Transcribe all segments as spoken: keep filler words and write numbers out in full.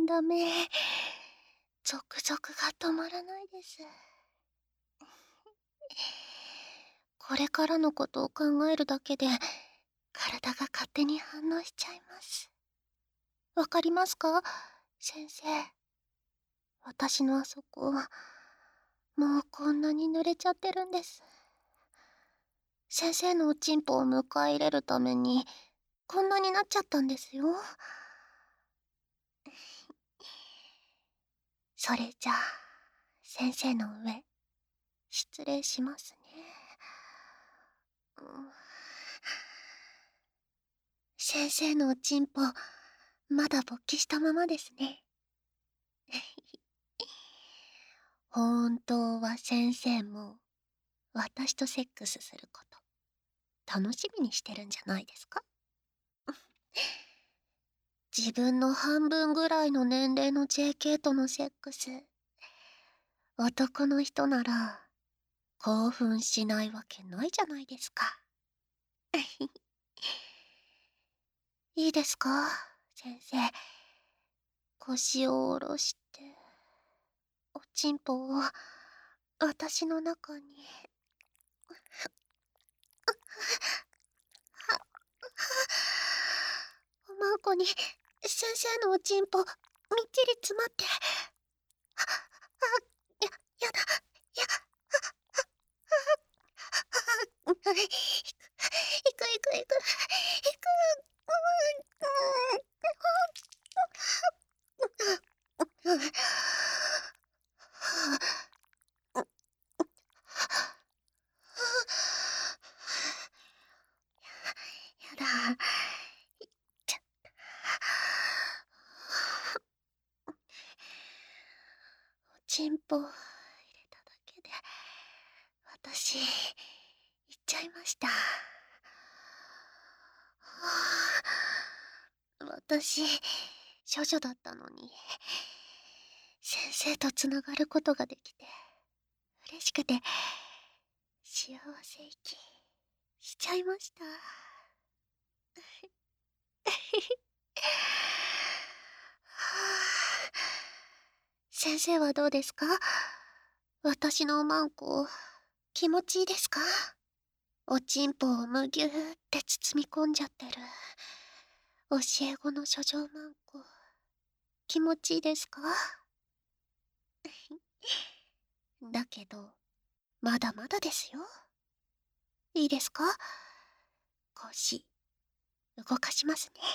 ダメ。ゾクゾクが止まらないです。これからのことを考えるだけで、体が勝手に反応しちゃいます。わかりますか、先生。私のあそこ、もうこんなに濡れちゃってるんです。先生のおちんぽを迎え入れるために、こんなになっちゃったんですよ。それじゃあ、先生の上、失礼しますね。うん、先生のおちんぽ、まだ勃起したままですね。本当は先生も、私とセックスすること、楽しみにしてるんじゃないですか？自分の半分ぐらいの年齢の ジェーケー とのセックス、男の人なら、興奮しないわけないじゃないですか。いいですか、先生。腰を下ろして、おちんぽを私の中に。おまんこに先生のおちんぽみっちり詰まって。あ、あ、や、やだ、や、あ、あ、いく、いく、いく、いく、いく、うん、うん、うん、うん、やだ、いっちゃった。おちんぽ入れただけで、私、行っちゃいました。私、処女だったのに、先生とつながることができて、嬉しくて、幸せ息しちゃいました。先生はどうですか？私のおまんこ、気持ちいいですか？おちんぽをむぎゅーって包み込んじゃってる、教え子の処女まんこ、気持ちいいですか？だけど、まだまだですよ。いいですか？腰、動かしますね。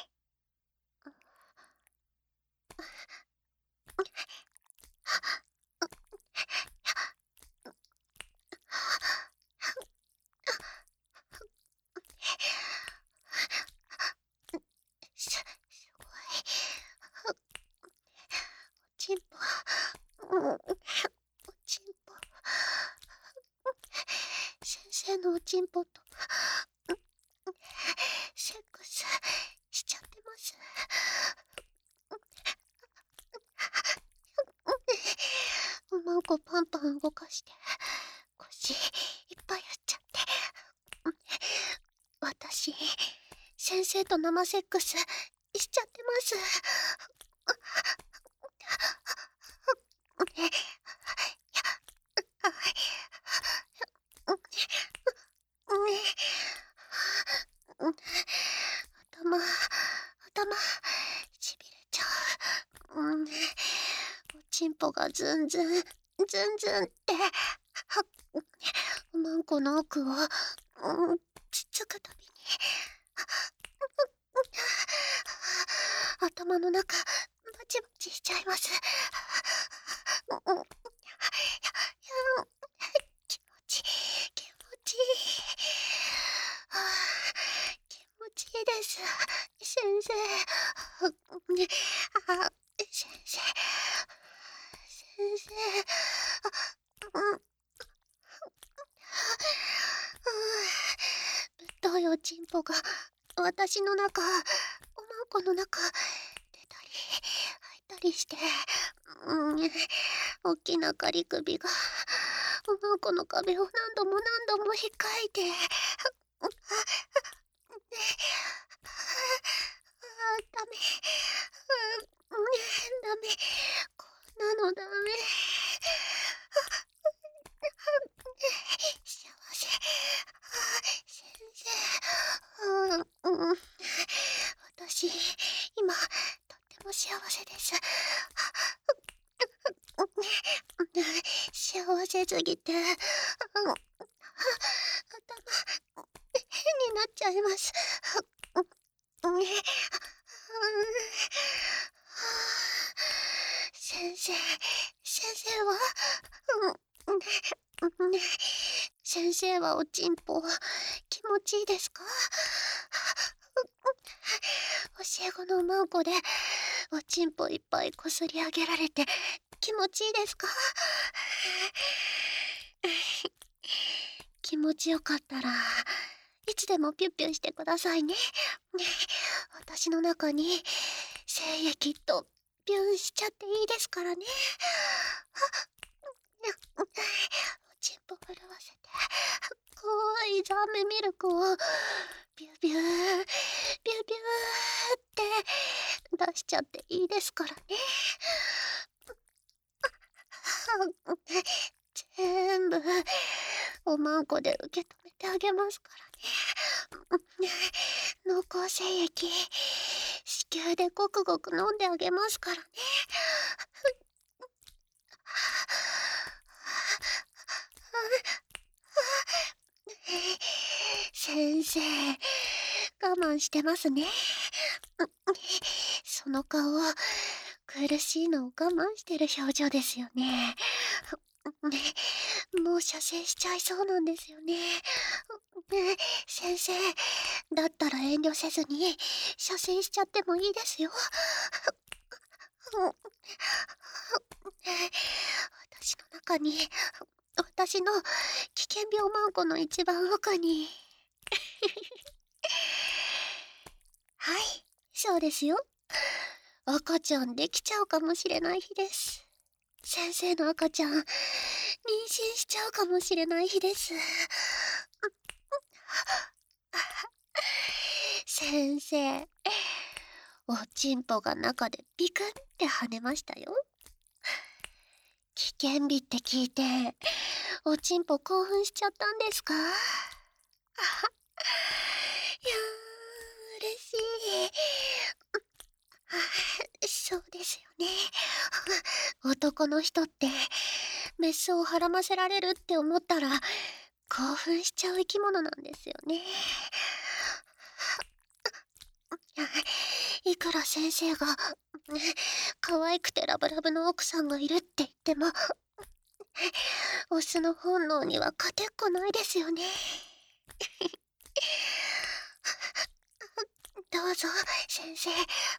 す、すごい。おちんぽ、おちんぽ。先生のおちんぽと、セックスしちゃってます。おまんこパンパン動かして、腰いっぱいやっちゃって。私、先生と生セックスしちゃってます。頭、頭、しびれちゃう。うん、おちんぽがズンズン、ズンズンって、おまんこの奥を、うん、つつくたびに、頭の中、バチバチしちゃいます。うん、気持ちいい、気持ちいい。はあ、気持ちいいです、先生。あ、先生、先生。あ、うん、ぶっといおちんぽが私の中、おまんこの中、出たり入ったりして、うん、大きなガリ首がおまんこの壁を何度も何度も引っかいて、あ、ダメ、ダメ、ダメ、 れすぎて、うん、頭、変になっちゃいます。うん、うん、先生、先生は、うん、ね、ね、先生はおちんぽ、気持ちいいですか？教え子のマンコで、おちんぽいっぱいこすり上げられて、気持ちいいですか？気持ちよかったら、いつでもピュッピュしてくださいね。ね、私の中に精液とピュンしちゃっていいですからね。おちんぽ震わせて、濃いザーメンミルクをビュービュー、ビュービューって出しちゃっていいですからね。全部おまんこで受け止めてあげますからね。濃厚精液、子宮でごくごく飲んであげますからね。先生、我慢してますね。その顔、苦しいのを我慢してる表情ですよね。もう射精しちゃいそうなんですよね。先生、だったら遠慮せずに射精しちゃってもいいですよ。私の中に、私の危険病マンコの一番奥に。はい、そうですよ。赤ちゃんできちゃうかもしれない日です。先生の赤ちゃん、妊娠しちゃうかもしれない日です。先生、おちんぽが中でビクンって跳ねましたよ。危険日って聞いて、おちんぽ興奮しちゃったんですか？いやー、嬉しい。そうですよね。男の人って、メスをはらませられるって思ったら、興奮しちゃう生き物なんですよね。いくら先生が、可愛くてラブラブの奥さんがいるって言っても、オスの本能には勝てっこないですよね。どうぞ、先生。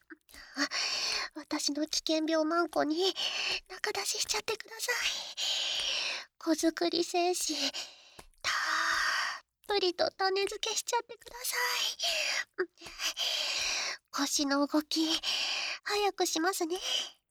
私の危険病マンコに中出ししちゃってください。子作り精子、たっぷりと種付けしちゃってください。腰の動き、早くしますね。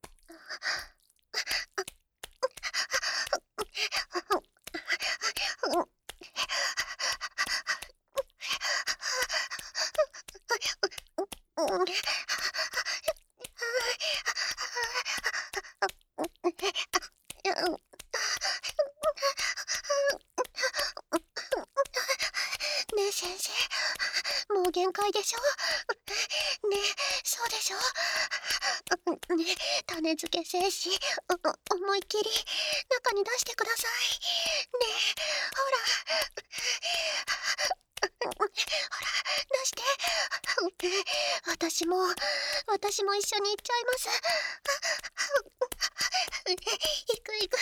ねえ先生、もう限界でしょ？ねえ、そうでしょ？ねえ、種付け精子、お思いっきり中に出してください。ねえ、ほら。ほら、出して。私も、私も一緒に行っちゃいます。行く行く、行く。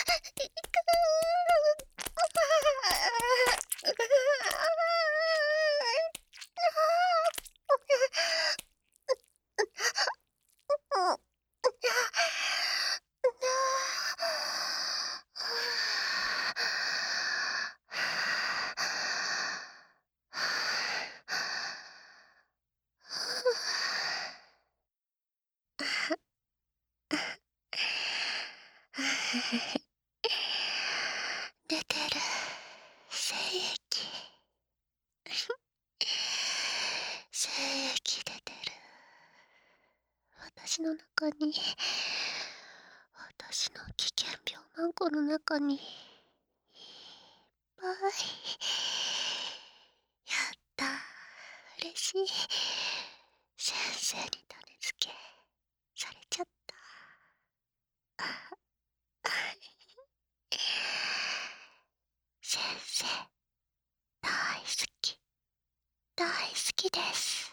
出てる、精液。精液出てる。私の中に、私の危険病マンコの中に、いっぱい。やった、嬉しい。先生に種付けされちゃった。 生、大好き、大好きです。